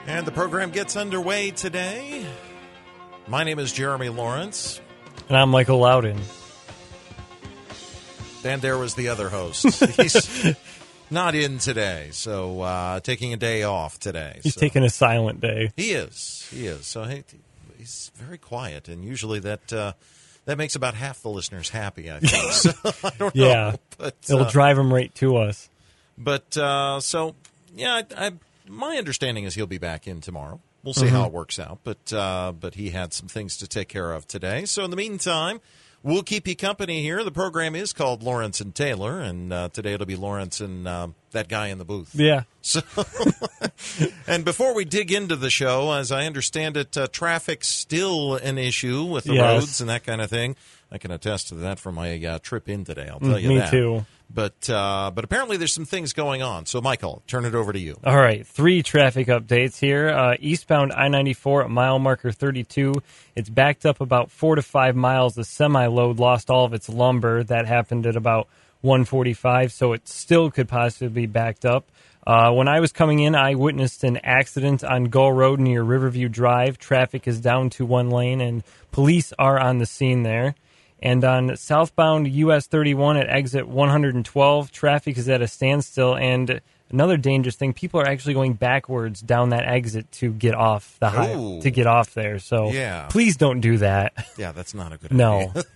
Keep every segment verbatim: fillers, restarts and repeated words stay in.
And the program gets underway today. My name is Jeremy Lawrence. And I'm Michael Loudon. And there was the other host. He's not in today, so uh, taking a day off today. He's so. taking a silent day. He is. He is. So he, he's very quiet, and usually that uh, that makes about half the listeners happy, I think. So I don't yeah. know. But, It'll uh, drive them right to us. But, uh, so, yeah, I, I, my understanding is he'll be back in tomorrow. We'll see Mm-hmm. how it works out. But uh, but he had some things to take care of today. So in the meantime, we'll keep you company here. The program is called Lawrence and Taylor, and uh, today it'll be Lawrence and uh, that guy in the booth. Yeah. So, and before we dig into the show, as I understand it, uh, traffic's still an issue with the Yes. roads and that kind of thing. I can attest to that from my uh, trip in today. I'll tell you Me that. too. But uh, but apparently there's some things going on. So, Michael, turn it over to you. All right, three traffic updates here. Uh, eastbound I ninety-four at mile marker thirty-two. It's backed up about four to five miles. The semi-load lost all of its lumber. That happened at about one forty-five, so it still could possibly be backed up. Uh, when I was coming in, I witnessed an accident on Gull Road near Riverview Drive. Traffic is down to one lane, and police are on the scene there. And on southbound U S thirty-one at exit one twelve, traffic is at a standstill. And another dangerous thing, people are actually going backwards down that exit to get off the high, Ooh. to get off there. So Yeah. please don't do that. Yeah, that's not a good No. idea.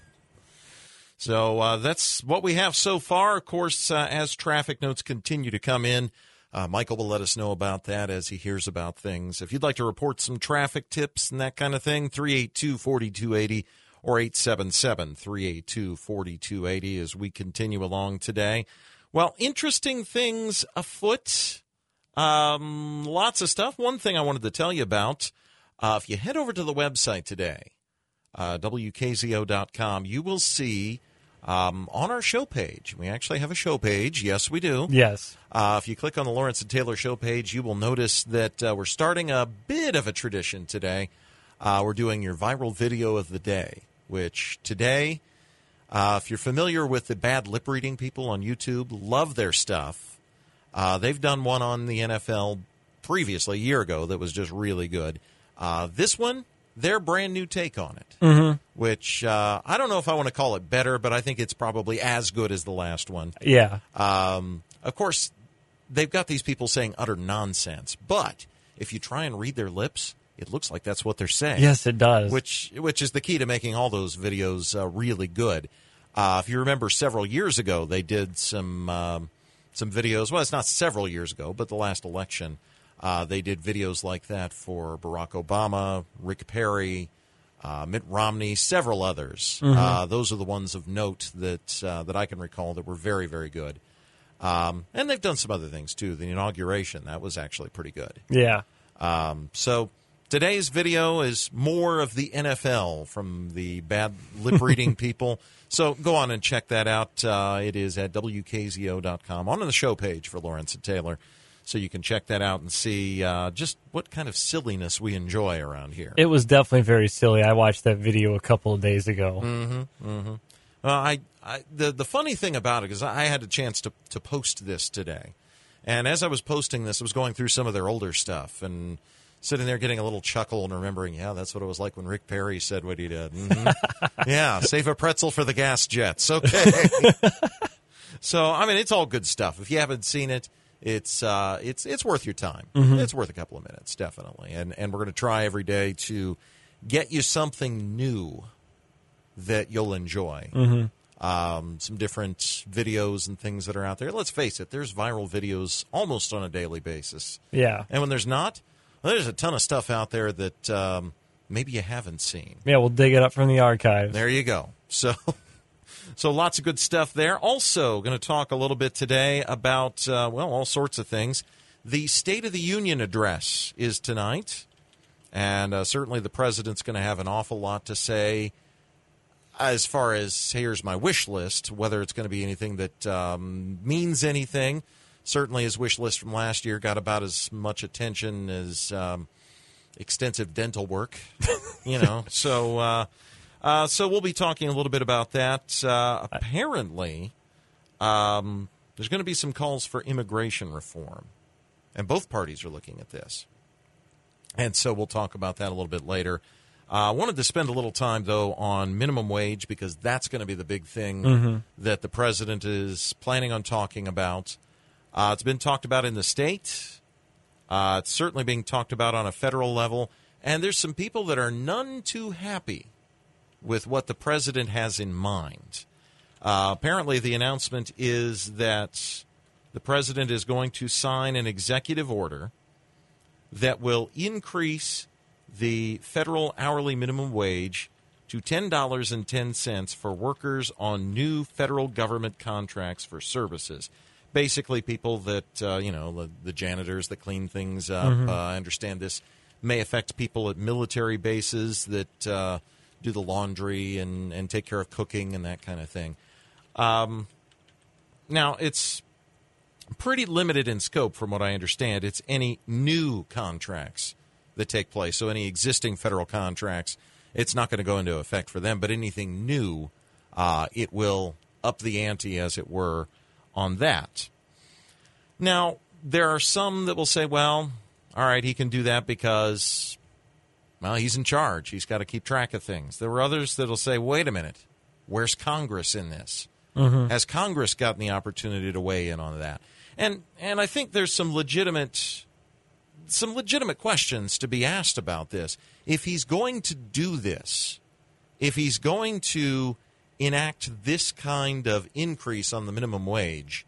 So uh, that's what we have so far. Of course, uh, as traffic notes continue to come in, uh, Michael will let us know about that as he hears about things. If you'd like to report some traffic tips and that kind of thing, three eight two, four two eight zero or eight seven seven, three eight two, four two eight zero as we continue along today. Well, interesting things afoot. Um, lots of stuff. One thing I wanted to tell you about, uh, if you head over to the website today, uh, W K Z O dot com, you will see um, on our show page, we actually have a show page. Yes, we do. Yes. Uh, if you click on the Lawrence and Taylor show page, you will notice that uh, we're starting a bit of a tradition today. Uh, we're doing your viral video of the day, which today, uh, if you're familiar with the bad lip reading people on YouTube, love their stuff. Uh, they've done one on the N F L previously, a year ago, that was just really good. Uh, this one, their brand new take on it, Mm-hmm. which uh, I don't know if I want to call it better, but I think it's probably as good as the last one. Yeah. Um, of course, they've got these people saying utter nonsense, but if you try and read their lips, it looks like that's what they're saying. Yes, it does. Which which is the key to making all those videos uh, really good. Uh, if you remember, several years ago, they did some um, some videos. Well, it's not several years ago, but the last election, uh, they did videos like that for Barack Obama, Rick Perry, uh, Mitt Romney, several others. Mm-hmm. Uh, those are the ones of note that uh, that I can recall that were very, very good. Um, and they've done some other things, too. The inauguration, that was actually pretty good. Yeah. Um, so today's video is more of the N F L from the bad lip-reading people. So go on and check that out. Uh, it is at W K Z O dot com on the show page for Lawrence and Taylor. So you can check that out and see uh, just what kind of silliness we enjoy around here. It was definitely very silly. I watched that video a couple of days ago. Mm-hmm, mm-hmm. Uh, I, I, the, the funny thing about it is I had a chance to, to post this today. And as I was posting this, I was going through some of their older stuff and sitting there getting a little chuckle and remembering, yeah, that's what it was like when Rick Perry said what he did. Mm-hmm. Yeah, save a pretzel for the gas jets. Okay. So, I mean, it's all good stuff. If you haven't seen it, it's uh, it's it's worth your time. Mm-hmm. It's worth a couple of minutes, definitely. And, and we're going to try every day to get you something new that you'll enjoy. Mm-hmm. Um, some different videos and things that are out there. Let's face it, there's viral videos almost on a daily basis. Yeah. And when there's not, well, there's a ton of stuff out there that um, maybe you haven't seen. Yeah, we'll dig it up from the archives. There you go. So, so lots of good stuff there. Also, going to talk a little bit today about, uh, well, all sorts of things. The State of the Union address is tonight, and uh, certainly the president's going to have an awful lot to say as far as here's my wish list, whether it's going to be anything that um, means anything. Certainly his wish list from last year got about as much attention as um, extensive dental work, you know. so uh, uh, so we'll be talking a little bit about that. Uh, apparently, um, there's going to be some calls for immigration reform, and both parties are looking at this. And so we'll talk about that a little bit later. I uh, wanted to spend a little time, though, on minimum wage because that's going to be the big thing mm-hmm. that the president is planning on talking about. Uh, it's been talked about in the state. Uh, it's certainly being talked about on a federal level. And there's some people that are none too happy with what the president has in mind. Uh, apparently, the announcement is that the president is going to sign an executive order that will increase the federal hourly minimum wage to ten dollars and ten cents for workers on new federal government contracts for services. Basically, people that, uh, you know, the, the janitors that clean things up. Mm-hmm. Uh, I understand this may affect people at military bases that uh, do the laundry and, and take care of cooking and that kind of thing. Um, now, it's pretty limited in scope from what I understand. It's any new contracts that take place. So any existing federal contracts, it's not going to go into effect for them. But anything new, uh, it will up the ante, as it were, on that. Now, there are some that will say, well, all right, he can do that because, well, he's in charge. He's got to keep track of things. There were others that will say, wait a minute, where's Congress in this? Mm-hmm. Has Congress gotten the opportunity to weigh in on that? And and I think there's some legitimate some legitimate questions to be asked about this. If he's going to do this, if he's going to enact this kind of increase on the minimum wage,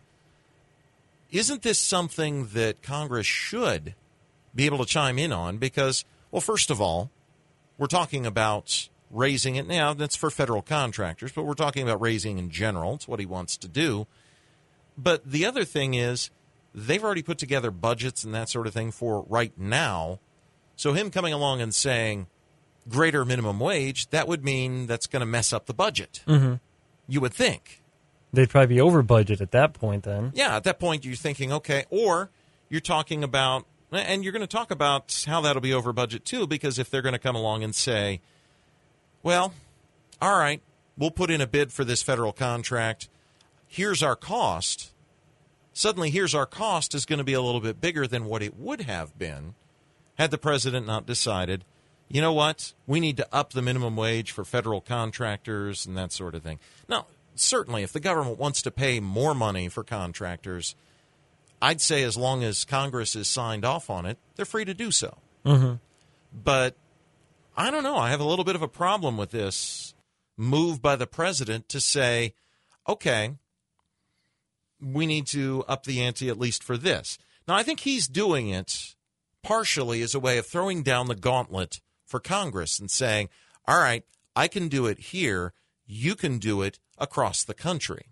isn't this something that Congress should be able to chime in on? Because, well, first of all, we're talking about raising it now. That's for federal contractors, but we're talking about raising in general. It's what he wants to do. But the other thing is they've already put together budgets and that sort of thing for right now. So him coming along and saying greater minimum wage, that would mean that's going to mess up the budget. Mm-hmm. You would think. They'd probably be over budget at that point then. Yeah, at that point you're thinking, okay, or you're talking about, and you're going to talk about how that'll be over budget too, because if they're going to come along and say, well, all right, we'll put in a bid for this federal contract. Here's our cost. Suddenly, here's our cost is going to be a little bit bigger than what it would have been had the president not decided, you know what, we need to up the minimum wage for federal contractors and that sort of thing. Now, certainly, if the government wants to pay more money for contractors, I'd say as long as Congress is signed off on it, they're free to do so. Mm-hmm. But I don't know. I have a little bit of a problem with this move by the president to say, okay, we need to up the ante at least for this. Now, I think he's doing it partially as a way of throwing down the gauntlet for Congress and saying, all right, I can do it here. You can do it across the country.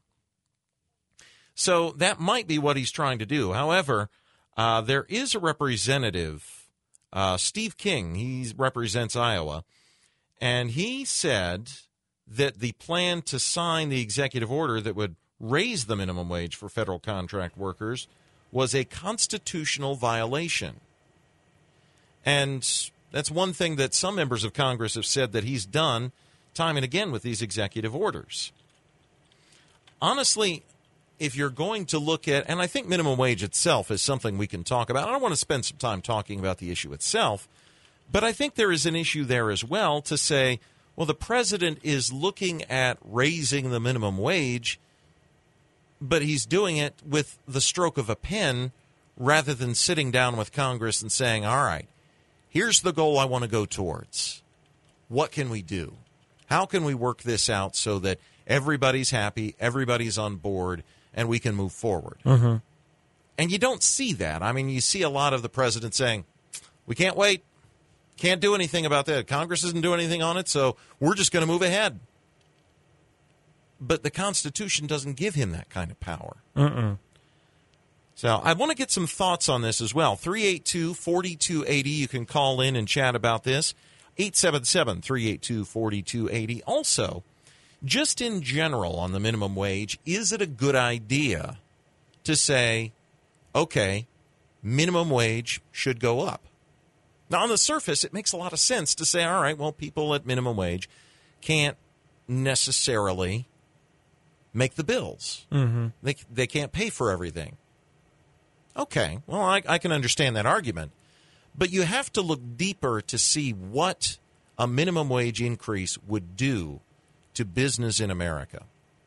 So that might be what he's trying to do. However, uh, there is a representative, Uh, Steve King, he represents Iowa, and he said that the plan to sign the executive order that would raise the minimum wage for federal contract workers was a constitutional violation. And that's one thing that some members of Congress have said that he's done time and again with these executive orders. Honestly, if you're going to look at, and I think minimum wage itself is something we can talk about. I don't want to spend some time talking about the issue itself, but I think there is an issue there as well to say, well, the president is looking at raising the minimum wage, but he's doing it with the stroke of a pen rather than sitting down with Congress and saying, all right, here's the goal I want to go towards. What can we do? How can we work this out so that everybody's happy, everybody's on board, and we can move forward? Mm-hmm. And you don't see that. I mean, you see a lot of the president saying, we can't wait, can't do anything about that. Congress isn't doing anything on it, so we're just going to move ahead. But the Constitution doesn't give him that kind of power. Mm-mm. So I want to get some thoughts on this as well. three eight two, four two eight zero. You can call in and chat about this. eight seven seven, three eight two, four two eight zero. Also, just in general on the minimum wage, is it a good idea to say, okay, minimum wage should go up? Now, on the surface, it makes a lot of sense to say, all right, well, people at minimum wage can't necessarily make the bills. Mm-hmm. They, they can't pay for everything. Okay, well, I, I can understand that argument. But you have to look deeper to see what a minimum wage increase would do to business in America.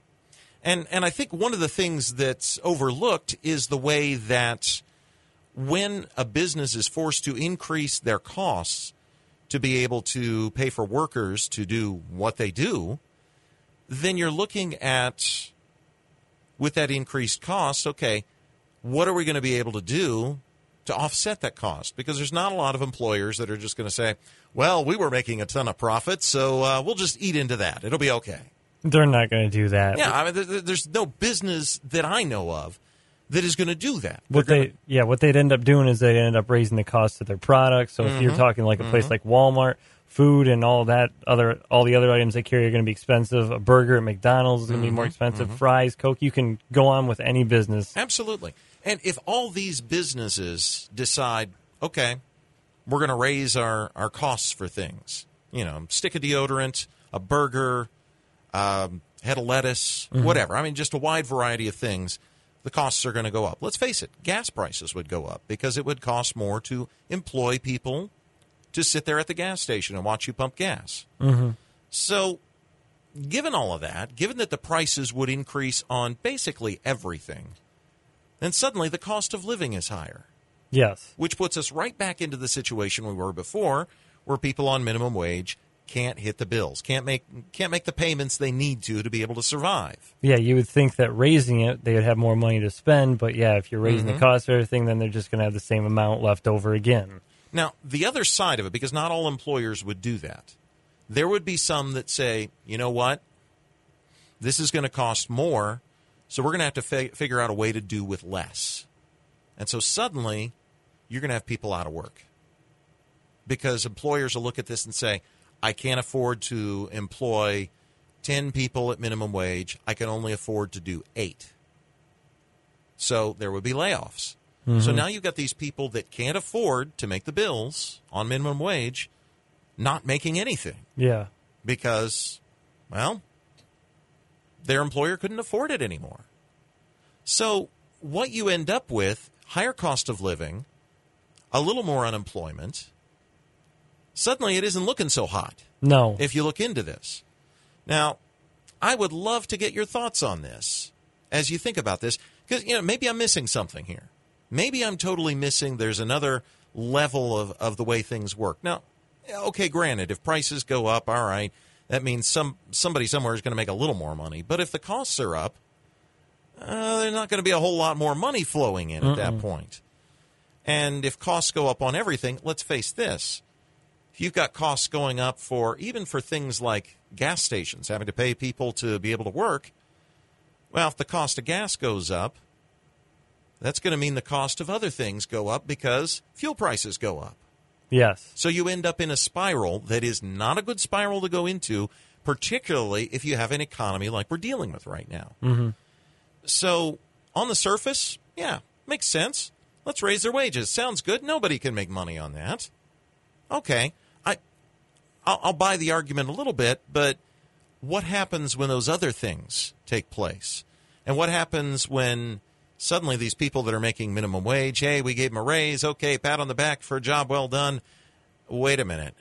And and I think one of the things that's overlooked is the way that when a business is forced to increase their costs to be able to pay for workers to do what they do, then you're looking at, with that increased cost, okay, what are we going to be able to do to offset that cost? Because there's not a lot of employers that are just going to say, well, we were making a ton of profit, so uh, we'll just eat into that. It'll be okay. They're not going to do that. Yeah, I mean, there's no business that I know of that is going to do that. What They're they, gonna, yeah, what they'd end up doing is they'd end up raising the cost of their products. So if Mm-hmm. you're talking like a place Mm-hmm. like Walmart, food and all that other, all the other items they carry are going to be expensive. A burger at McDonald's is going to be more expensive. Fries, Coke, you can go on with any business. Absolutely. And if all these businesses decide, okay, we're going to raise our, our costs for things, you know, stick of deodorant, a burger, um, head of lettuce, whatever. I mean, just a wide variety of things. The costs are going to go up. Let's face it, gas prices would go up because it would cost more to employ people to sit there at the gas station and watch you pump gas. Mm-hmm. So, given all of that, given that the prices would increase on basically everything, then suddenly the cost of living is higher, Yes. which puts us right back into the situation we were before, where people on minimum wage can't hit the bills, can't make can't make the payments they need to to be able to survive. Yeah, you would think that raising it, they would have more money to spend. But yeah, if you're raising Mm-hmm. the cost of everything, then they're just going to have the same amount left over again. Now, the other side of it, because not all employers would do that, there would be some that say, you know what, this is going to cost more, so we're going to have to fi- figure out a way to do with less. And so suddenly, you're going to have people out of work. Because employers will look at this and say, I can't afford to employ ten people at minimum wage. I can only afford to do eight. So there would be layoffs. So now you've got these people that can't afford to make the bills on minimum wage not making anything Yeah. because, well, their employer couldn't afford it anymore. So what you end up with, higher cost of living, a little more unemployment, suddenly it isn't looking so hot No. if you look into this. Now, I would love to get your thoughts on this as you think about this, because, you know, maybe I'm missing something here. Maybe I'm totally missing, there's another level of, of the way things work. Now, okay, granted, if prices go up, all right, that means some somebody somewhere is going to make a little more money. But if the costs are up, uh, there's not going to be a whole lot more money flowing in at that point. And if costs go up on everything, let's face this. If you've got costs going up for, even for things like gas stations, having to pay people to be able to work, well, if the cost of gas goes up, that's going to mean the cost of other things go up because fuel prices go up. Yes. So you end up in a spiral that is not a good spiral to go into, particularly if you have an economy like we're dealing with right now. Mm-hmm. So on the surface, yeah, makes sense. Let's raise their wages. Sounds good. Nobody can make money on that. Okay, I, I'll, I'll buy the argument a little bit, but what happens when those other things take place? And what happens when suddenly these people that are making minimum wage, hey, we gave them a raise, okay, pat on the back for a job well done. Wait a minute.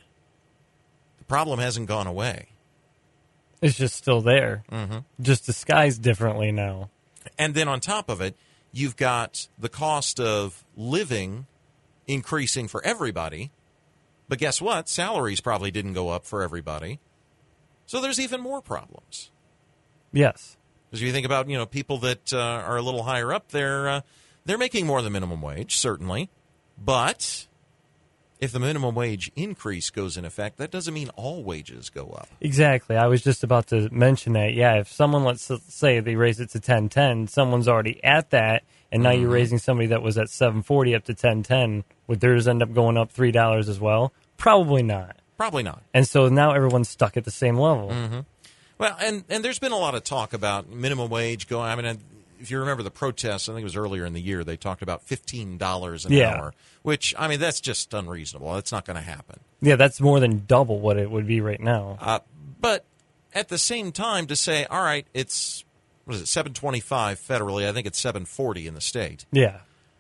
The problem hasn't gone away. It's just still there, Mm-hmm. just disguised differently now. And then on top of it, you've got the cost of living increasing for everybody. But guess what? Salaries probably didn't go up for everybody. So there's even more problems. Yes. Because you think about, you know, people that uh, are a little higher up, they're, uh, they're making more than minimum wage, certainly. But if the minimum wage increase goes in effect, that doesn't mean all wages go up. Exactly. I was just about to mention that. Yeah, if someone, let's say they raise it to ten ten, someone's already at that, and now Mm-hmm. you're raising somebody that was at seven forty up to ten ten, would theirs end up going up three dollars as well? Probably not. Probably not. And so now everyone's stuck at the same level. Mm-hmm. Well, and, and there's been a lot of talk about minimum wage going. I mean, if you remember the protests, I think it was earlier in the year, they talked about fifteen dollars an Yeah. hour, which, I mean, that's just unreasonable. That's not going to happen. Yeah, that's more than double what it would be right now. Uh, but at the same time, to say, all right, it's, what is it, seven twenty-five federally, I think it's seven forty in the state. Yeah.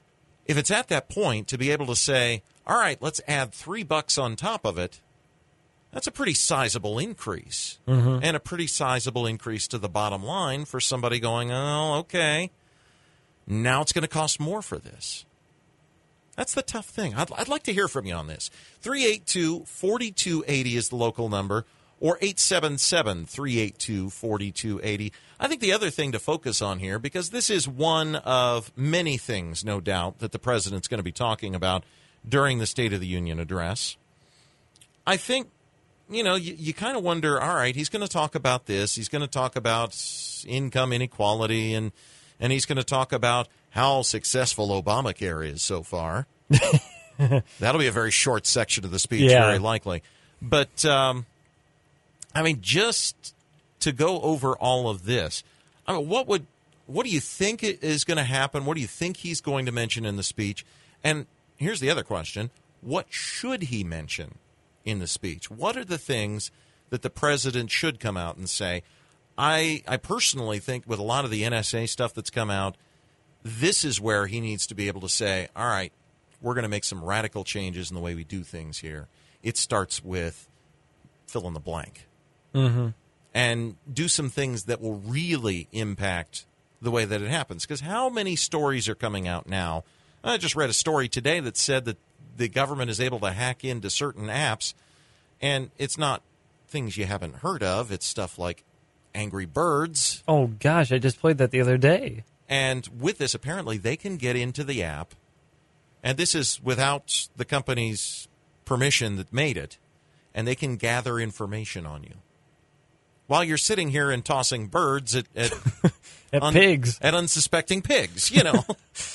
if it's at that point to be able to say, all right, let's add three bucks on top of it, that's a pretty sizable increase. Mm-hmm. And a pretty sizable increase to the bottom line for somebody going, oh, okay, now it's going to cost more for this. That's the tough thing. I'd, I'd like to hear from you on this. three eight two, four two eight zero is the local number, or eight seven seven, three eight two, four two eight zero. I think the other thing to focus on here, because this is one of many things, no doubt, that the president's going to be talking about during the State of the Union address. I think, you know, you, you kind of wonder, all right, he's going to talk about this. He's going to talk about income inequality, and and he's going to talk about how successful Obamacare is so far. That'll be a very short section of the speech, yeah. very likely. But, um, I mean, just to go over all of this, I mean, what would, what do you think is going to happen? What do you think he's going to mention in the speech? And here's the other question. What should he mention in the speech? What are the things that the president should come out and say? I, I personally think with a lot of the N S A stuff that's come out, this is where he needs to be able to say, all right, we're going to make some radical changes in the way we do things here. It starts with fill in the blank. Mm-hmm. And do some things that will really impact the way that it happens. Because how many stories are coming out now? I just read a story today that said that the government is able to hack into certain apps, and it's not things you haven't heard of. It's stuff like Angry Birds. Oh, gosh, I just played that the other day. And with this, apparently, they can get into the app, and this is without the company's permission that made it, and they can gather information on you. While you're sitting here and tossing birds at at, at un, pigs, at unsuspecting pigs, you know.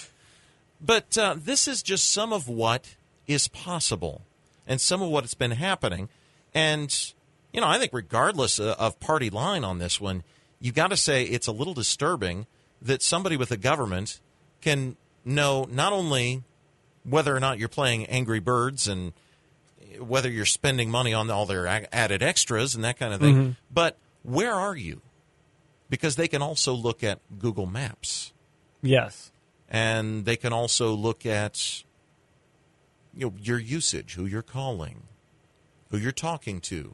But uh, this is just some of what is possible, and some of what has been happening. And you know, I think regardless of party line on this one, you got to say it's a little disturbing that somebody with a government can know not only whether or not you're playing Angry Birds and whether you're spending money on all their added extras and that kind of thing, mm-hmm. but where are you? Because they can also look at Google Maps. Yes. And they can also look at you know, your usage, who you're calling, who you're talking to,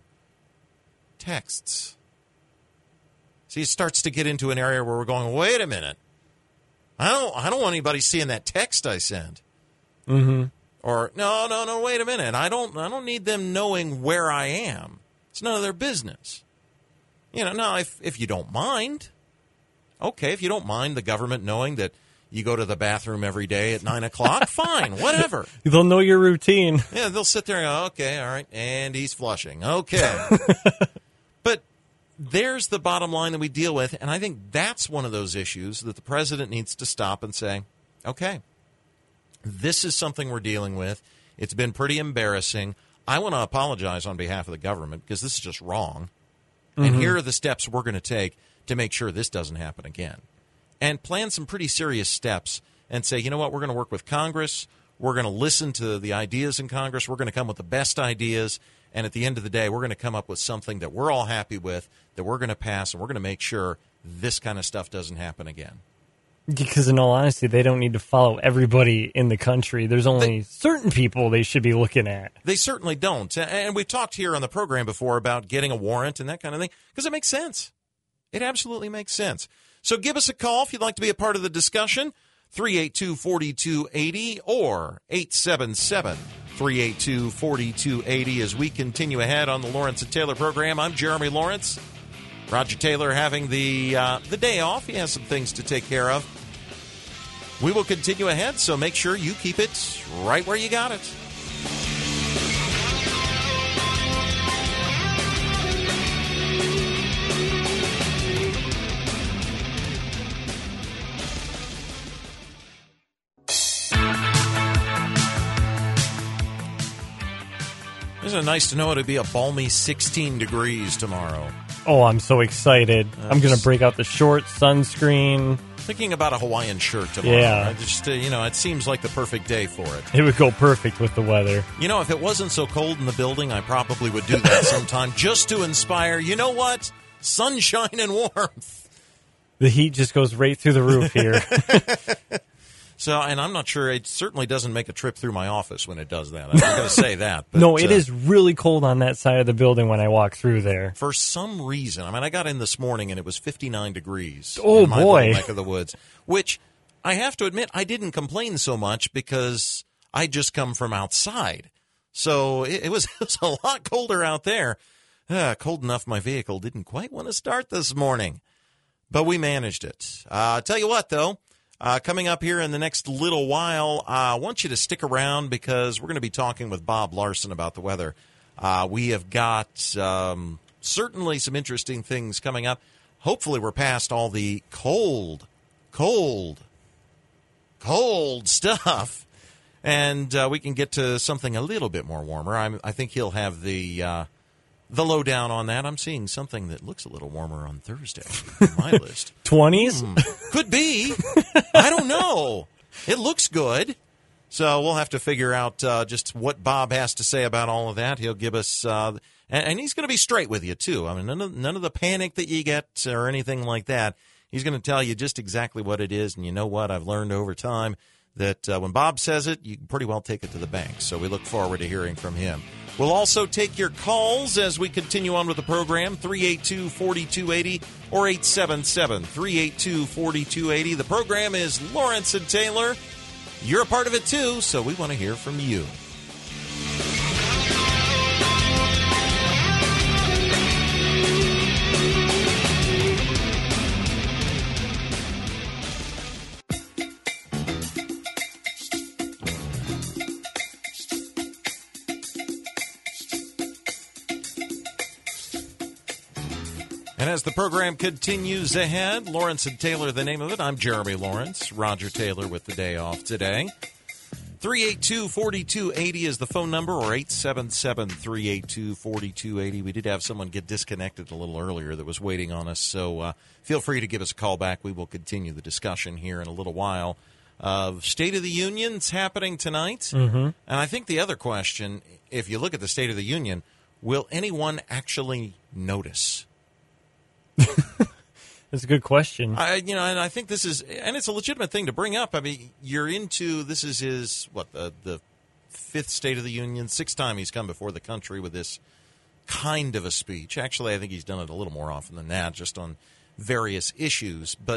texts. See, it starts to get into an area where we're going, wait a minute. I don't I don't want anybody seeing that text I sent. Mm-hmm. Or, no, no, no, wait a minute. I don't I don't need them knowing where I am. It's none of their business. You know, now, if, if you don't mind, okay, if you don't mind the government knowing that you go to the bathroom every day at nine o'clock, fine, whatever. They'll know your routine. Yeah, they'll sit there and go, okay, all right, and he's flushing. Okay. But there's the bottom line that we deal with, and I think that's one of those issues that the president needs to stop and say, okay, this is something we're dealing with. It's been pretty embarrassing. I want to apologize on behalf of the government because this is just wrong. Mm-hmm. And here are the steps we're going to take to make sure this doesn't happen again. And plan some pretty serious steps and say, you know what, we're going to work with Congress. We're going to listen to the ideas in Congress. We're going to come with the best ideas. And at the end of the day, we're going to come up with something that we're all happy with, that we're going to pass, and we're going to make sure this kind of stuff doesn't happen again. Because in all honesty, they don't need to follow everybody in the country. There's only they, certain people they should be looking at. They certainly don't. And we've talked here on the program before about getting a warrant and that kind of thing, because it makes sense. It absolutely makes sense. So give us a call if you'd like to be a part of the discussion, three eight two, four two eight zero or eight seven seven, three eight two, four two eight zero as we continue ahead on the Lawrence and Taylor program. I'm Jeremy Lawrence. Roger Taylor having the uh, the day off. He has some things to take care of. We will continue ahead, so make sure you keep it right where you got it. Isn't it nice to know it'll be a balmy sixteen degrees tomorrow? Oh, I'm so excited. Uh, I'm going to break out the shorts, sunscreen. Thinking about a Hawaiian shirt tomorrow. Yeah. I just, uh, you know, it seems like the perfect day for it. It would go perfect with the weather. You know, if it wasn't so cold in the building, I probably would do that sometime just to inspire, you know what? Sunshine and warmth. The heat just goes right through the roof here. So, and I'm not sure, it certainly doesn't make a trip through my office when it does that. I'm going to say that. But, no, it uh, is really cold on that side of the building when I walk through there. For some reason, I mean, I got in this morning and it was fifty-nine degrees Oh, in my boy. little neck of the woods, which I have to admit, I didn't complain so much because I just come from outside. So it, it, was, it was a lot colder out there. Uh, cold enough my vehicle didn't quite want to start this morning. But we managed it. Uh, tell you what, though. Uh, coming up here in the next little while, uh, I want you to stick around because we're going to be talking with Bob Larson about the weather. Uh, we have got um, certainly some interesting things coming up. Hopefully we're past all the cold, cold, cold stuff, and uh, we can get to something a little bit more warmer. I'm, I think he'll have the uh, the lowdown on that. I'm seeing something that looks a little warmer on Thursday on my list. twenties? Hmm. Could be. I don't know. It looks good. So we'll have to figure out uh, just what Bob has to say about all of that. He'll give us, uh, and, and he's going to be straight with you, too. I mean, none of, none of the panic that you get or anything like that. He's going to tell you just exactly what it is. And you know what? I've learned over time that uh, when Bob says it, you can pretty well take it to the bank. So we look forward to hearing from him. We'll also take your calls as we continue on with the program, three eight two, four two eight zero or eight seven seven, three eight two, four two eight zero. The program is Lawrence and Taylor. You're a part of it, too, so we want to hear from you. And as the program continues ahead, Lawrence and Taylor, the name of it. I'm Jeremy Lawrence. Roger Taylor with the day off today. three eight two, four two eight zero is the phone number, or eight seven seven, three eight two, four two eight zero. We did have someone get disconnected a little earlier that was waiting on us, so uh, feel free to give us a call back. We will continue the discussion here in a little while. Uh, State of the Union's happening tonight. Mm-hmm. And I think the other question, if you look at the State of the Union, will anyone actually notice? That's a good question. I, you know, and I think this is, and it's a legitimate thing to bring up. I mean, you're into, this is his, what, the, the fifth State of the Union, sixth time he's come before the country with this kind of a speech. Actually, I think he's done it a little more often than that, just on various issues. But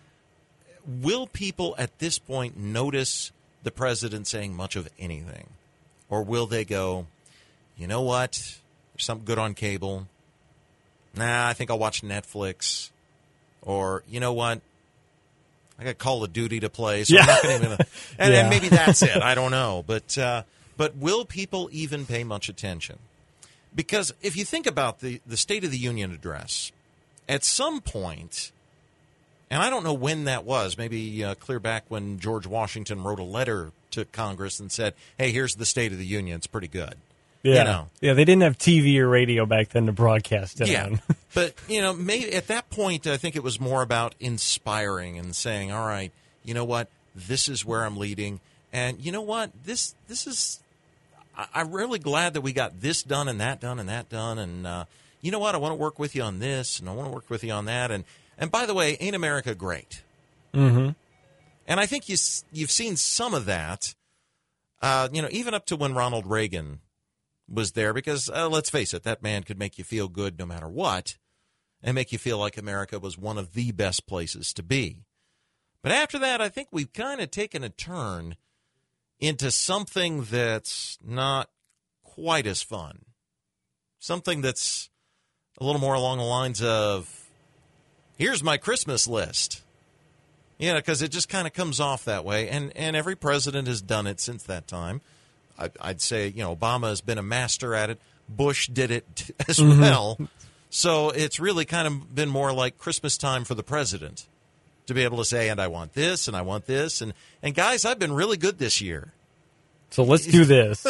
will people at this point notice the president saying much of anything? Or will they go, you know what, there's something good on cable. Nah, I think I'll watch Netflix. Or, you know what? I got Call of Duty to play, so yeah. I'm not going to. And, yeah. and maybe that's it. I don't know. But uh, but will people even pay much attention? Because if you think about the, the State of the Union address, at some point, and I don't know when that was, maybe uh, clear back when George Washington wrote a letter to Congress and said, hey, here's the State of the Union. It's pretty good. Yeah, you know. yeah, they didn't have T V or radio back then to broadcast it yeah. on. But, you know, maybe at that point, I think it was more about inspiring and saying, all right, you know what, this is where I'm leading. And you know what, this this is, I, I'm really glad that we got this done and that done and that done. And uh, you know what, I want to work with you on this and I want to work with you on that. And, and by the way, ain't America great? Mm-hmm. And I think you, you've seen some of that, uh, you know, even up to when Ronald Reagan was there, because uh, let's face it, that man could make you feel good no matter what and make you feel like America was one of the best places to be. But after that, I think we've kind of taken a turn into something that's not quite as fun. Something that's a little more along the lines of, here's my Christmas list. You know, because it just kind of comes off that way. And, and every president has done it since that time. I'd say, you know, Obama has been a master at it. Bush did it as Mm-hmm. well. So it's really kind of been more like Christmas time for the president to be able to say, and I want this, and I want this. And, and guys, I've been really good this year. So let's do this.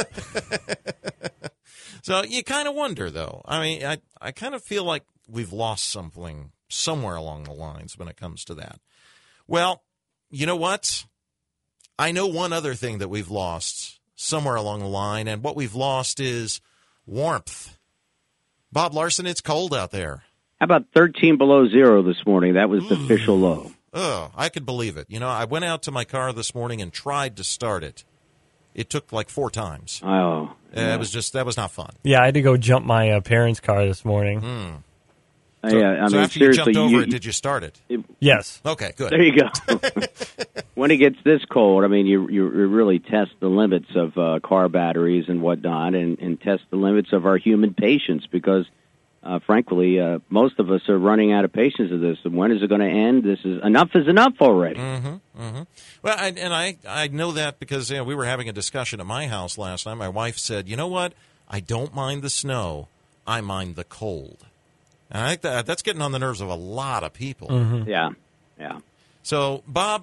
So you kind of wonder, though. I mean, I, I kind of feel like we've lost something somewhere along the lines when it comes to that. Well, you know what? I know one other thing that we've lost somewhere along the line, and what we've lost is warmth. Bob Larson, it's cold out there. How about thirteen below zero this morning? That was the official low. ugh, I could believe it. You know, I went out to my car this morning and tried to start it. It took like four times. Oh. Yeah. Uh, it was just, that was not fun. Yeah, I had to go jump my uh, parents' car this morning. Mm. So, yeah, I so mean, after you seriously, jumped over you, it, did you start it? it? Yes. Okay, good. There you go. When it gets this cold, I mean, you you really test the limits of uh, car batteries and whatnot, and, and test the limits of our human patience because, uh, frankly, uh, most of us are running out of patience of this. And when is it going to end? This is enough is enough already. Mm-hmm, mm-hmm. Well, I, and I I know that because you know, we were having a discussion at my house last night. My wife said, "You know what? I don't mind the snow. I mind the cold." And I think that that's getting on the nerves of a lot of people. Mm-hmm. Yeah, yeah. So, Bob,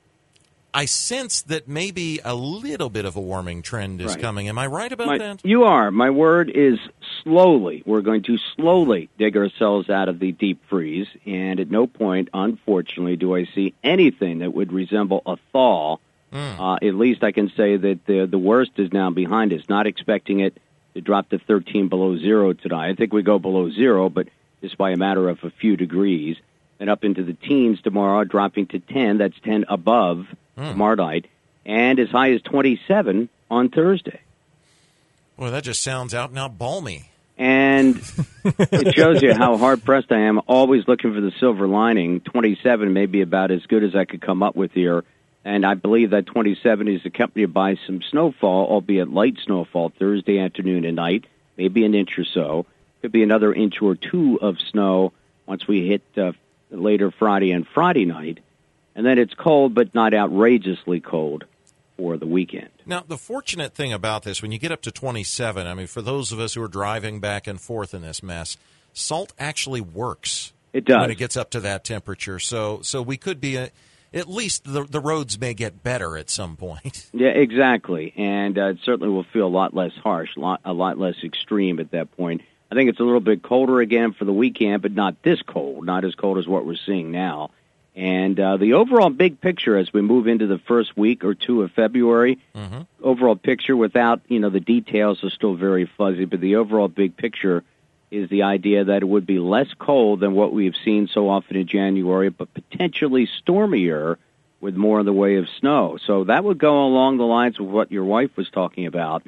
I sense that maybe a little bit of a warming trend is right. coming. Am I right about My, that? You are. My word is slowly. We're going to slowly dig ourselves out of the deep freeze, and at no point, unfortunately, do I see anything that would resemble a thaw. Mm. Uh, at least I can say that the, the worst is now behind us. Not expecting it to drop to thirteen below zero tonight. I think we go below zero, but just by a matter of a few degrees. And up into the teens tomorrow, dropping to ten. That's ten above mm. tomorrow night. And as high as twenty-seven on Thursday. Well, that just sounds out and out balmy. And it shows you how hard-pressed I am, always looking for the silver lining. twenty-seven may be about as good as I could come up with here. And I believe that twenty-seven is accompanied by some snowfall, albeit light snowfall, Thursday afternoon and night, maybe an inch or so. Could be another inch or two of snow once we hit uh, later Friday and Friday night. And then it's cold, but not outrageously cold for the weekend. Now, the fortunate thing about this, when you get up to twenty-seven, I mean, for those of us who are driving back and forth in this mess, salt actually works. It does. When it gets up to that temperature. So so we could be, a, at least the, the roads may get better at some point. Yeah, exactly. And uh, it certainly will feel a lot less harsh, a lot, a lot less extreme at that point. I think it's a little bit colder again for the weekend, but not this cold, not as cold as what we're seeing now. And uh, the overall big picture as we move into the first week or two of February, mm-hmm. overall picture without, you know, the details are still very fuzzy, but the overall big picture is the idea that it would be less cold than what we've seen so often in January, but potentially stormier with more in the way of snow. So that would go along the lines of what your wife was talking about.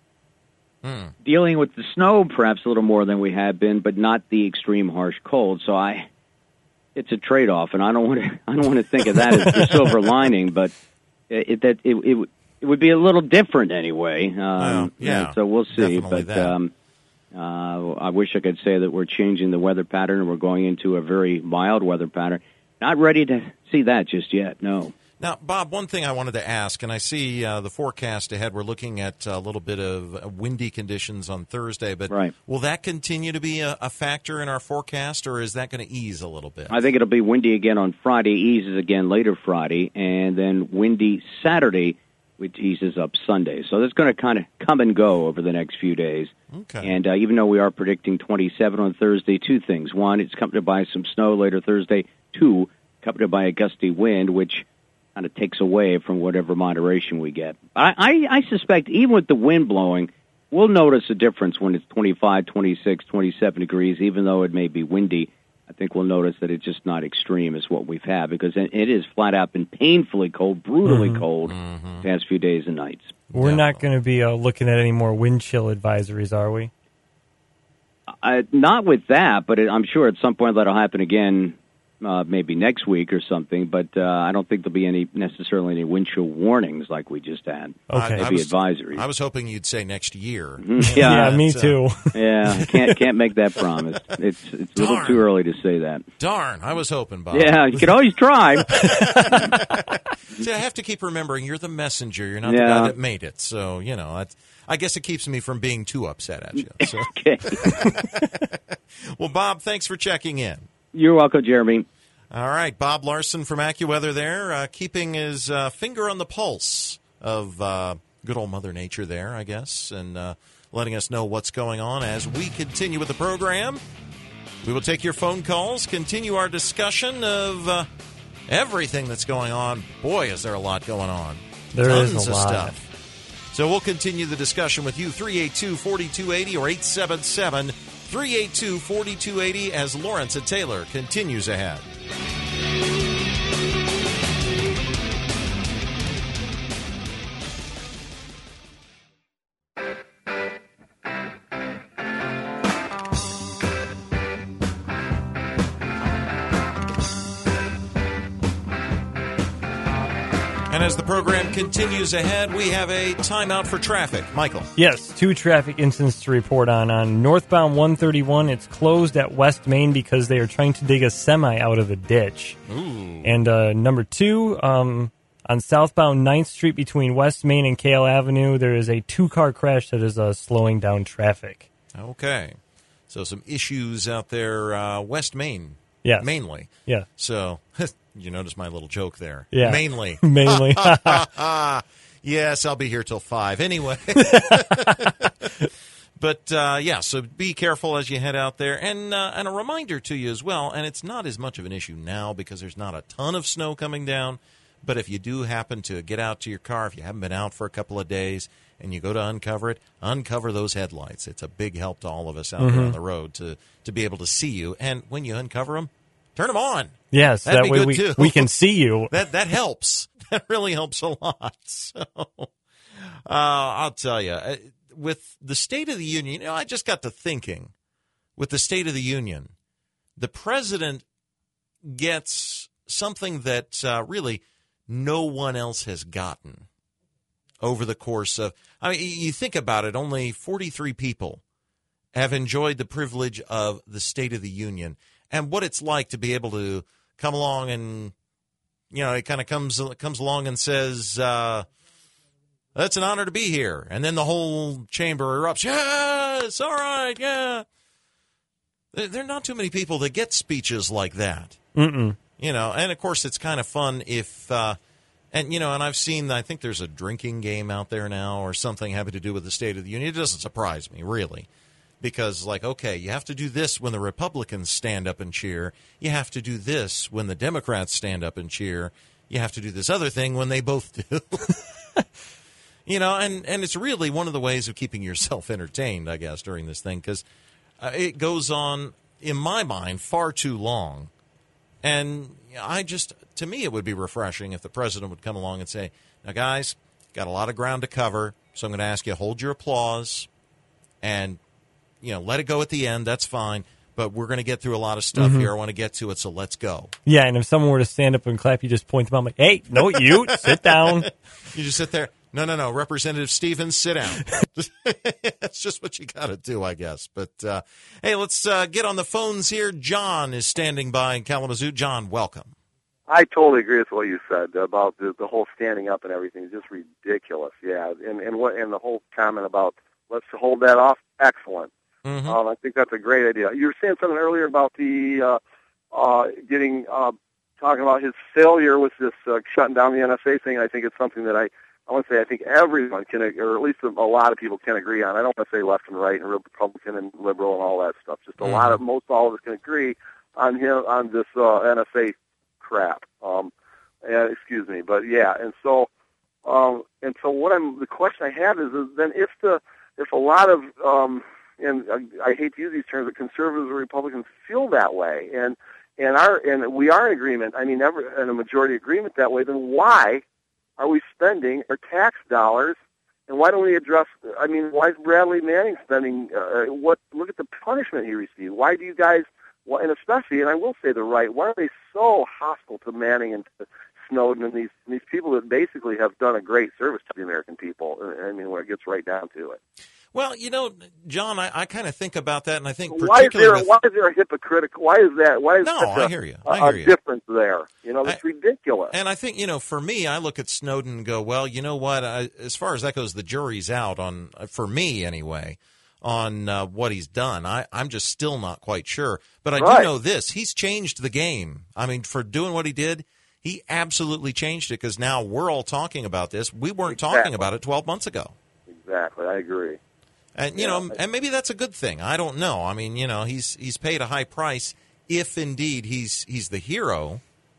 Hmm. Dealing with the snow perhaps a little more than we have been, but not the extreme harsh cold. So I, it's a trade-off, and I don't want to. I don't want to think of that as the silver lining, but it that it, it it would be a little different anyway. Um, well, yeah, so we'll see. But um, uh, I wish I could say that we're changing the weather pattern and we're going into a very mild weather pattern. Not ready to see that just yet. No. Now, Bob, one thing I wanted to ask, and I see uh, the forecast ahead, we're looking at a little bit of windy conditions on Thursday, but right. will that continue to be a, a factor in our forecast, or is that going to ease a little bit? I think it'll be windy again on Friday, eases again later Friday, and then windy Saturday, which eases up Sunday. So that's going to kind of come and go over the next few days. Okay. And uh, even though we are predicting twenty-seven on Thursday, two things. One, it's accompanied by some snow later Thursday. Two, accompanied by a gusty wind, which kind of takes away from whatever moderation we get. I, I, I suspect even with the wind blowing, we'll notice a difference when it's twenty-five, twenty-six, twenty-seven degrees, even though it may be windy. I think we'll notice that it's just not extreme as what we've had, because it is flat out been painfully cold, brutally mm-hmm. cold mm-hmm. the past few days and nights. We're yeah. not going to be uh, looking at any more wind chill advisories, are we? Uh, not with that, but it, I'm sure at some point that'll happen again. Uh, maybe next week or something, but uh, I don't think there'll be any necessarily any wind chill warnings like we just had. Okay, maybe I was, advisories. I was hoping you'd say next year. Mm-hmm. Yeah, yeah, me too. yeah, I can't can't make that promise. It's it's a little Darn. too early to say that. Darn, I was hoping, Bob. Yeah, you can always try. See, I have to keep remembering you're the messenger. You're not yeah. the guy that made it. So you know, I, I guess it keeps me from being too upset at you. So. Okay. Well, Bob, thanks for checking in. You're welcome, Jeremy. All right, Bob Larson from AccuWeather there, uh, keeping his uh, finger on the pulse of uh, good old Mother Nature there, I guess, and uh, letting us know what's going on as we continue with the program. We will take your phone calls, continue our discussion of uh, everything that's going on. Boy, is there a lot going on. There Tons is a of lot. stuff. So we'll continue the discussion with you, three eight two, four two eight zero or eight seven seven, three eight two, four two eight zero as Lawrence at Taylor continues ahead. And as the program continues ahead, we have a timeout for traffic. Michael. Yes, two traffic incidents to report on. On northbound one thirty-one, it's closed at West Main because they are trying to dig a semi out of a ditch. Ooh. And uh, number two, um, on southbound ninth Street between West Main and Kale Avenue, there is a two-car crash that is uh, slowing down traffic. Okay. So some issues out there, uh, West Main. Yes. Mainly. Yeah. So, you notice my little joke there. Yeah. Mainly. Mainly. Yes, I'll be here till five. Anyway. But, uh, yeah, so be careful as you head out there. And, uh, and a reminder to you as well, and it's not as much of an issue now because there's not a ton of snow coming down, but if you do happen to get out to your car, if you haven't been out for a couple of days, and you go to uncover it, uncover those headlights. It's a big help to all of us out mm-hmm. there on the road to, to be able to see you. And when you uncover them, turn them on. Yes, That'd that be way good we, too. we can see you. That that helps. That really helps a lot. So, uh, I'll tell you, with the State of the Union, you know, I just got to thinking, with the State of the Union, the president gets something that uh, really no one else has gotten over the course of, I mean, you think about it, only forty-three people have enjoyed the privilege of the State of the Union and what it's like to be able to come along and, you know, it kind of comes comes along and says, uh, that's an honor to be here. And then the whole chamber erupts. Yes, all right, yeah. There are not too many people that get speeches like that. Mm-mm. You know, and of course it's kind of fun if, uh, and, you know, and I've seen, I think there's a drinking game out there now or something having to do with the State of the Union. It doesn't surprise me, really. Because, like, okay, you have to do this when the Republicans stand up and cheer. You have to do this when the Democrats stand up and cheer. You have to do this other thing when they both do. You know, and, and it's really one of the ways of keeping yourself entertained, I guess, during this thing. Because uh, it goes on, in my mind, far too long. And I just, to me, it would be refreshing if the president would come along and say, now, guys, got a lot of ground to cover, so I'm going to ask you, hold your applause and, you know, let it go at the end. That's fine. But we're going to get through a lot of stuff mm-hmm. here. I want to get to it, so let's go. Yeah, and if someone were to stand up and clap, you just point them out like, hey, no, you, sit down. You just sit there. No, no, no. Representative Stevens, sit down. That's just what you got to do, I guess. But, uh, hey, let's uh, get on the phones here. John is standing by in Kalamazoo. John, welcome. I totally agree with what you said about the, the whole standing up and everything. It's just ridiculous, yeah. And and what and the whole comment about let's hold that off, excellent. Mm-hmm. Um, I think that's a great idea. You were saying something earlier about the uh, uh, getting uh, talking about his failure with this uh, shutting down the N S A thing. I think it's something that I. I want to say I think everyone can, or at least a lot of people can agree on. I don't want to say left and right and Republican and liberal and all that stuff. Just a mm-hmm. lot of, most all of us can agree on him, on this uh, N S A crap. Um, and, excuse me, but yeah, and so, um, and so what I'm, the question I have is, is then if the, if a lot of, um, and I, I hate to use these terms, but conservatives or Republicans feel that way, and, and are, and we are in agreement, I mean, every, in a majority agreement that way, then why are we spending our tax dollars, and why don't we address, I mean, why is Bradley Manning spending, uh, what, look at the punishment he received. Why do you guys, well, and especially, and I will say the right, why are they so hostile to Manning and to Snowden and these these people that basically have done a great service to the American people, I mean, when it gets right down to it? Well, you know, John, I, I kind of think about that, and I think why is there with, why is there a hypocritical? Why is that? Why is no, such I a, hear you. I I hear a you. difference there? You know, it's I, ridiculous. And I think, you know, for me, I look at Snowden and go, well, you know what? I, as far as that goes, the jury's out on, for me anyway, on uh, what he's done. I, I'm just still not quite sure, but I right. do know this: he's changed the game. I mean, for doing what he did. He absolutely changed it because now we're all talking about this. We weren't exactly. talking about it twelve months ago. Exactly, I agree. And you yeah. know, and maybe that's a good thing. I don't know. I mean, you know, he's he's paid a high price. If indeed he's he's the hero,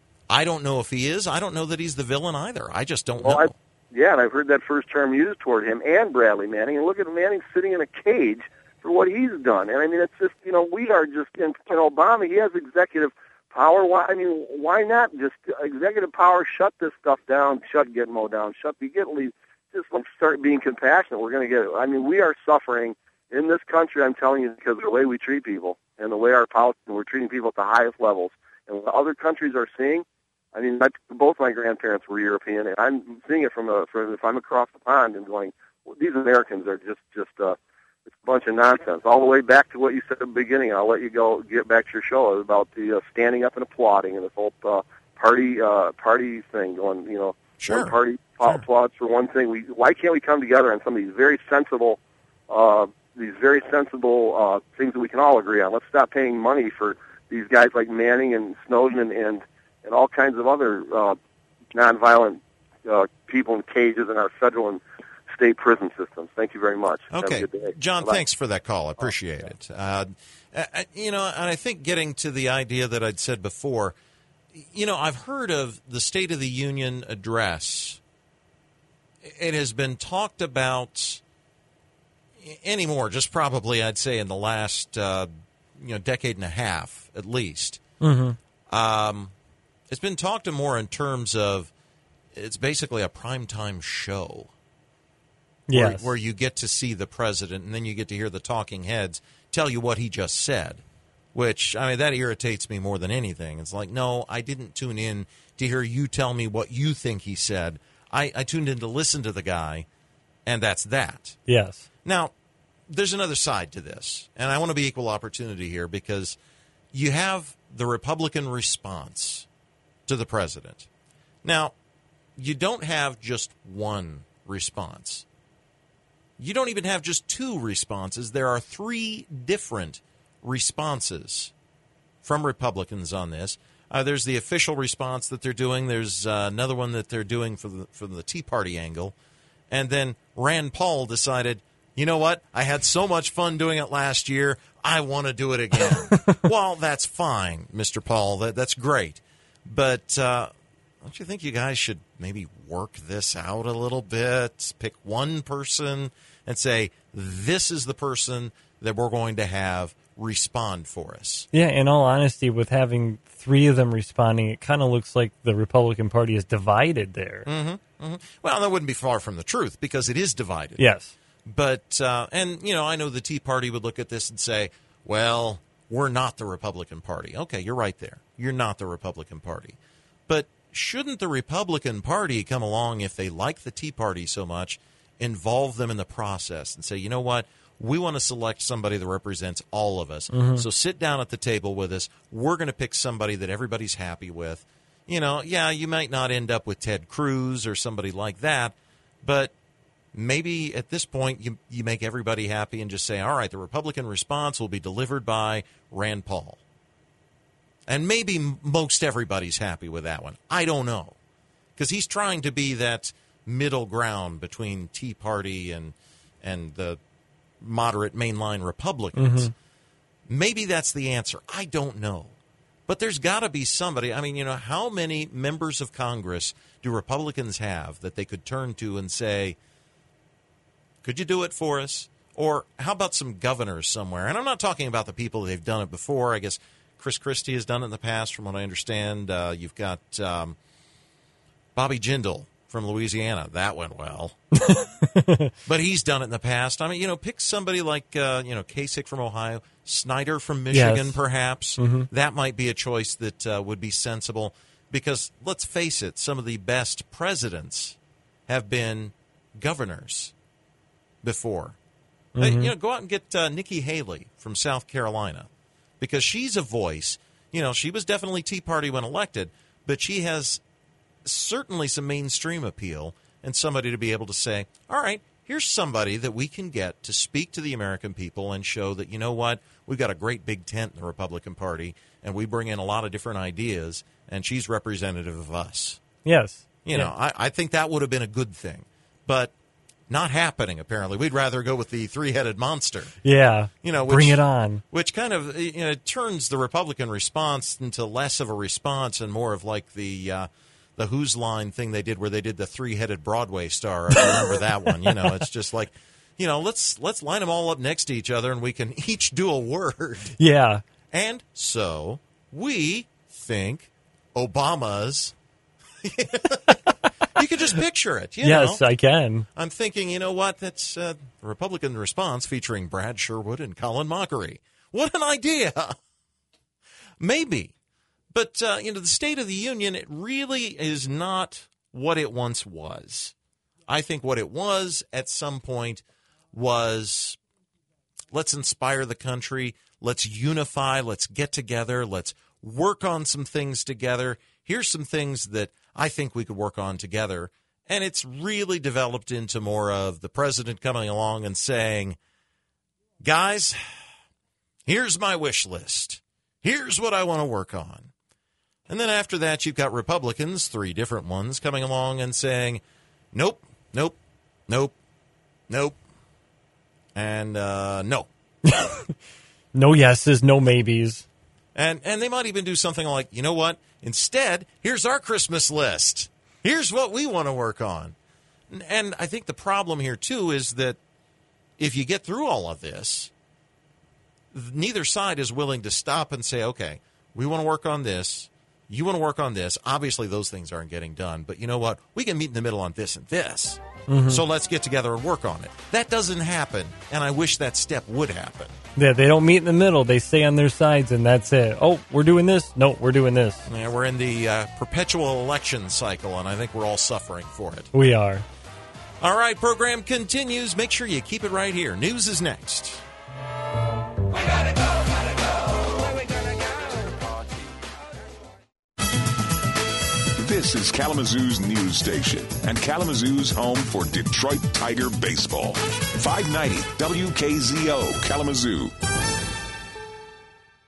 I don't know if he is. I don't know that he's the villain either. I just don't well, know. I, yeah, and I've heard that first term used toward him and Bradley Manning. And look at Manning sitting in a cage for what he's done. And I mean, it's just, you know, we are just in, in Obama. He has executive power. Why? I mean, why not just executive power? Shut this stuff down. Shut Gitmo down. Shut the get leave. Just like start being compassionate. We're going to get it. I mean, we are suffering in this country. I'm telling you, because of the way we treat people and the way our politics, we're treating people at the highest levels. And what other countries are seeing, I mean, my, both my grandparents were European, and I'm seeing it from a, from if I'm across the pond and going, well, these Americans are just, just uh, it's a bunch of nonsense. All the way back to what you said at the beginning, I'll let you go get back to your show about the uh, standing up and applauding and this whole uh, party uh, party thing going, you know, Sure. one party Sure. applauds for one thing. We why can't we come together on some of these very sensible, uh, these very sensible uh, things that we can all agree on? Let's stop paying money for these guys like Manning and Snowden and and, and all kinds of other uh, nonviolent uh, people in cages in our federal and state prison systems. Thank you very much. Okay, Have a good day. John, Bye. thanks for that call. I appreciate it. Uh, I- you know, and I think getting to the idea that I'd said before, you know, I've heard of the State of the Union address. It has been talked about anymore, just probably, I'd say, in the last, uh, you know, decade and a half, at least. Mm-hmm. Um, it's been talked of more in terms of it's basically a primetime show. Where, Yes. where you get to see the president, and then you get to hear the talking heads tell you what he just said, which, I mean, that irritates me more than anything. It's like, no, I didn't tune in to hear you tell me what you think he said. I, I tuned in to listen to the guy, and that's that. Yes. Now, there's another side to this, and I want to be equal opportunity here because you have the Republican response to the president. Now, you don't have just one response. You don't even have just two responses. There are three different responses from Republicans on this. Uh, there's the official response that they're doing. There's uh, another one that they're doing for the, for the Tea Party angle. And then Rand Paul decided, you know what? I had so much fun doing it last year. I want to do it again. Well, that's fine, Mister Paul. That, that's great. But uh, don't you think you guys should maybe work this out a little bit? Pick one person and say, this is the person that we're going to have respond for us. Yeah, in all honesty, with having three of them responding, it kind of looks like the Republican Party is divided there. Mm-hmm, mm-hmm. Well, that wouldn't be far from the truth because it is divided. Yes. But, uh, and, you know, I know the Tea Party would look at this and say, well, we're not the Republican Party. Okay, you're right there. You're not the Republican Party. But shouldn't the Republican Party come along, if they like the Tea Party so much, involve them in the process and say, you know what? We want to select somebody that represents all of us. Mm-hmm. So sit down at the table with us. We're going to pick somebody that everybody's happy with. You know, yeah, you might not end up with Ted Cruz or somebody like that, but maybe at this point you you make everybody happy and just say, all right, the Republican response will be delivered by Rand Paul. And maybe most everybody's happy with that one. I don't know. Because he's trying to be that middle ground between Tea Party and and the moderate mainline Republicans. Mm-hmm. Maybe that's the answer. I don't know. But there's got to be somebody. I mean, you know, how many members of Congress do Republicans have that they could turn to and say, could you do it for us? Or how about some governors somewhere? And I'm not talking about the people they've done it before. I guess Chris Christie has done it in the past, from what I understand. Uh, you've got um, Bobby Jindal from Louisiana. That went well. But he's done it in the past. I mean, you know, pick somebody like, uh, you know, Kasich from Ohio, Snyder from Michigan, yes. perhaps. Mm-hmm. That might be a choice that uh, would be sensible. Because let's face it, some of the best presidents have been governors before. Mm-hmm. They, you know, go out and get uh, Nikki Haley from South Carolina, because she's a voice. You know, she was definitely Tea Party when elected, but she has certainly some mainstream appeal, and somebody to be able to say, all right, here's somebody that we can get to speak to the American people and show that, you know what, we've got a great big tent in the Republican Party, and we bring in a lot of different ideas, and she's representative of us. Yes. You yeah. know, I, I think that would have been a good thing, but not happening, apparently. We'd rather go with the three-headed monster. Yeah. You know, which, bring it on. Which kind of, you know, turns the Republican response into less of a response and more of like the uh, the Who's Line thing they did, where they did the three-headed Broadway star. I remember that one. You know, it's just like, you know, let's let's line them all up next to each other, and we can each do a word. Yeah. And so we think Obama's. You can just picture it. You yes, know? I can. I'm thinking, you know what? That's uh, the Republican response featuring Brad Sherwood and Colin Mockery. What an idea! Maybe. But, uh, you know, the State of the Union, it really is not what it once was. I think what it was at some point was, let's inspire the country, let's unify, let's get together, let's work on some things together. Here's some things that I think we could work on together. And it's really developed into more of the president coming along and saying, guys, here's my wish list. Here's what I want to work on. And then after that, you've got Republicans, three different ones, coming along and saying, nope, nope, nope, nope, and uh, no. No yeses, no maybes. And and they might even do something like, you know what? Instead, here's our Christmas list. Here's what we want to work on. And I think the problem here, too, is that if you get through all of this, neither side is willing to stop and say, okay, we want to work on this. You want to work on this. Obviously, those things aren't getting done. But you know what? We can meet in the middle on this and this. Mm-hmm. So let's get together and work on it. That doesn't happen, and I wish that step would happen. Yeah, they don't meet in the middle. They stay on their sides, and that's it. Oh, we're doing this? No, we're doing this. Yeah, we're in the uh, perpetual election cycle, and I think we're all suffering for it. We are. All right, program continues. Make sure you keep it right here. News is next. We gotta go, gotta go. Where we gonna go? This is Kalamazoo's news station and Kalamazoo's home for Detroit Tiger baseball. five ninety W K Z O Kalamazoo.